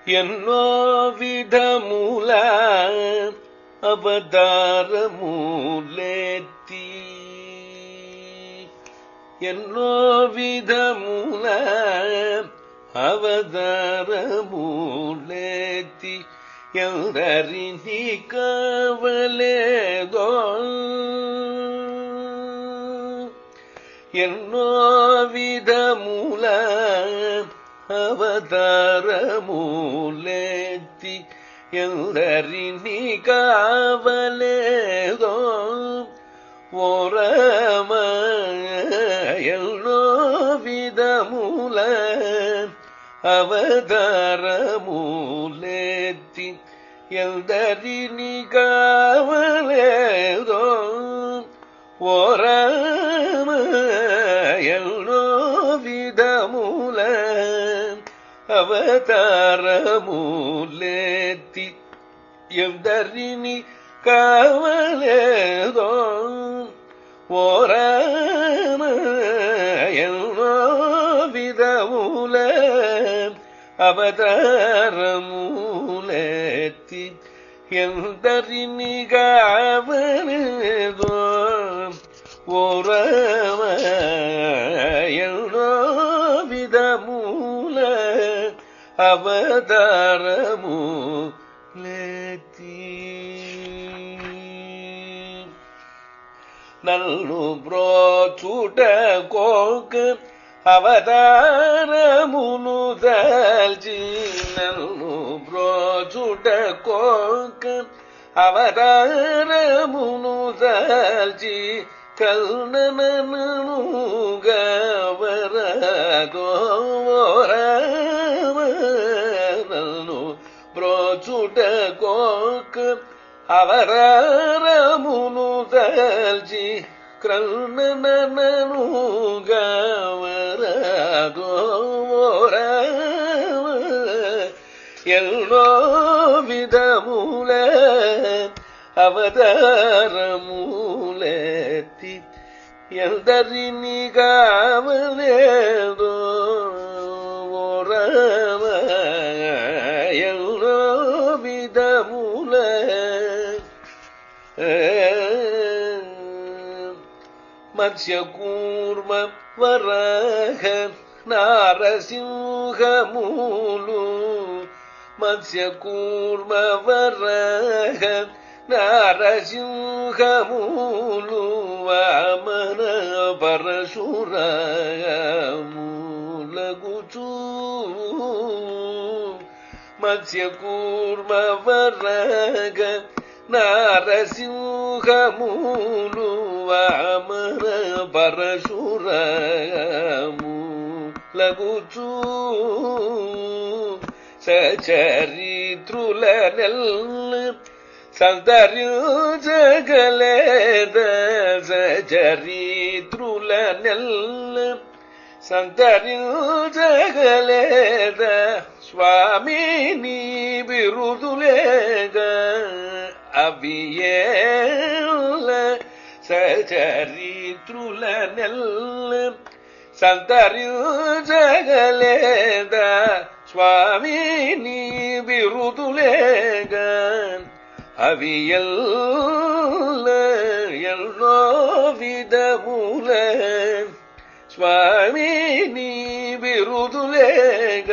ఎన్నో విధముల అవతారములెత్తి ఎన్నో విధముల అవతారములెత్తి ఎందరిని కావలేదో ఎన్నో విధముల అవతారములెత్తి ఎందరిని కావలేదో ఓ రామ ఎన్నో విధముల అవతారములెత్తి ఎందరిని కావలేదో ఓ రామ ఎన్నో విధముల అవతారములెత్తి ఎందరిని కావలేదో ఓ రామ ఎన్నో విధముల అవతారములెత్తి ఎందరిని కావలేదో ఓ రామ ఎన్నో విధముల అవతారములెత్తి నన్ను బ్రోచుటకోక అవతారమును దాల్చి నన్ను బ్రోచుటకోక అవతారమును దాల్చి కల్ననను గవరదో రామ నన్ను బ్రోచుటకోక అవతారమును దాల్చి కల్ననను గవరదో రామ ఎన్నో విధముల అవతారములెత్తి ఎందరిని కావలేదో ఓ రామ ఎన్నో విధముల మత్స్యకూర్మ వరాహ నారసింహములు మత్స్యకూర్మ వరాహ నారసింహములు వామన పరశురాములగుచూ మత్స్యకూర్మ వరాహ నారసింహములు వామన పరశురాములగుచూ సచరిత్రుల నెల్ల సంతరించగలేద సచరిత్రుల నెల్ల సంతరించగలేద స్వామి నీ బిరుదులేగ అవియేల సచరిత్రుల నెల్ల సంతరించగలేద స్వామి నీ బిరుదులేగ అవియల్ల ఎన్నో విధముల స్వామి నీ బిరుదులేగ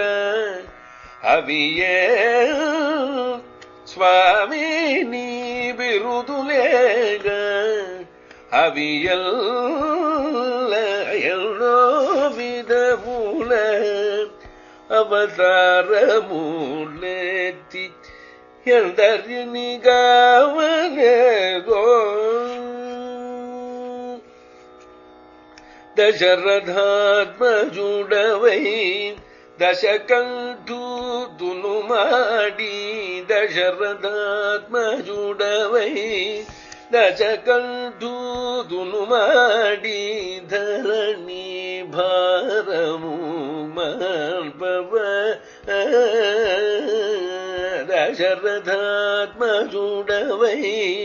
అవియల్ స్వామి నీ బిరుదులేగ అవియల్ల ఎన్నో విధముల అవతారములెత్తి ఎందరిని కావలేదో దశరథాత్మజుడవై దశకంఠుదును మాడి దశరథాత్మజుడవై దశకంఠుదును మాడి ధరణి భారము మాన్పవ దశరథాత్మజుడవై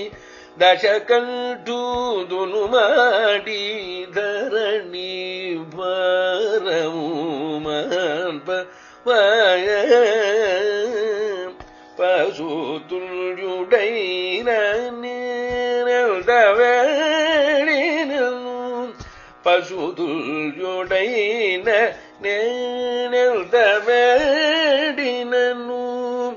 దశకంఠుదును మాడి ధరణి భారము మాన్పవ பசுதுள்யுடைன நேர்ந்தவேடினும் பசுதுள்யுடைன நேர்ந்தவேடினும்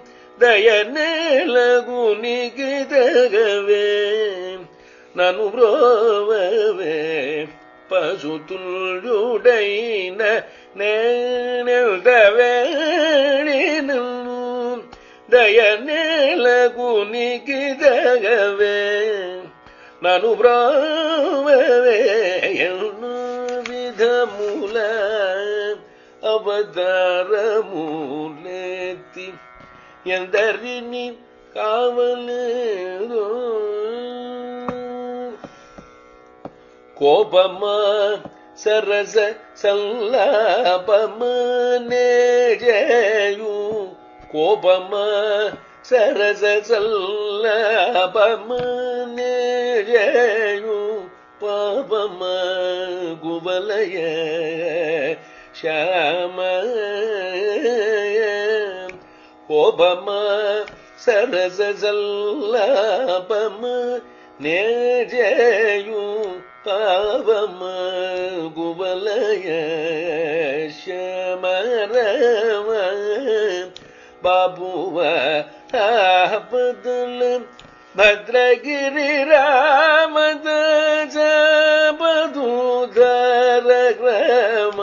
ದಯನೆಲಗುನಿಗೆ ತಗವೆ ನಾನು ಬ್ರೋವವೆ ಪಸುತುಲ್ಯುಡೈನ ನೆನೆಲ್ದವೇಣಿನು ದಯನೆಲಗುನಿಗೆ ತಗವೆ ನಾನು ಬ್ರೋವವೆ ಎನ್ನು ವಿಧ ಮೂಲ ಅವತಾರ ಮೂಲೆತಿ ಎಂದರಿನಿ ಕಾವಲೇರೋ ಕೋಪಮ ಸರಸ ಸಲ್ಲಾಪಮ ನೇಜಯು ಕೋಪಮ ಸರಸ ಸಲ್ಲಾಪಮ ನೇಜಯು ಪಾಪಮ ಗುಬಲಯ ಶ್ಯಾಮ கோபம சரச சல்லாபம நேஜயு பாவம குவலய ஷமரம பாபுவ ஆபதுல பத்ரகிரி ராமதாச பதுதர கிரம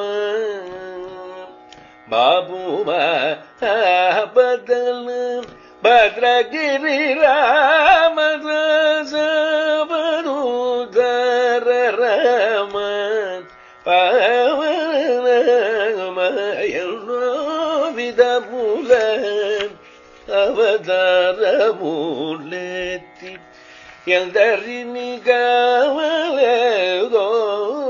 பாபுவ ஆபதல பத்ரகிரி ராமதாச பதுதர ராம பவனமயனோ விதமூல அவதார மூலத்தி எந்தரினி காவலோ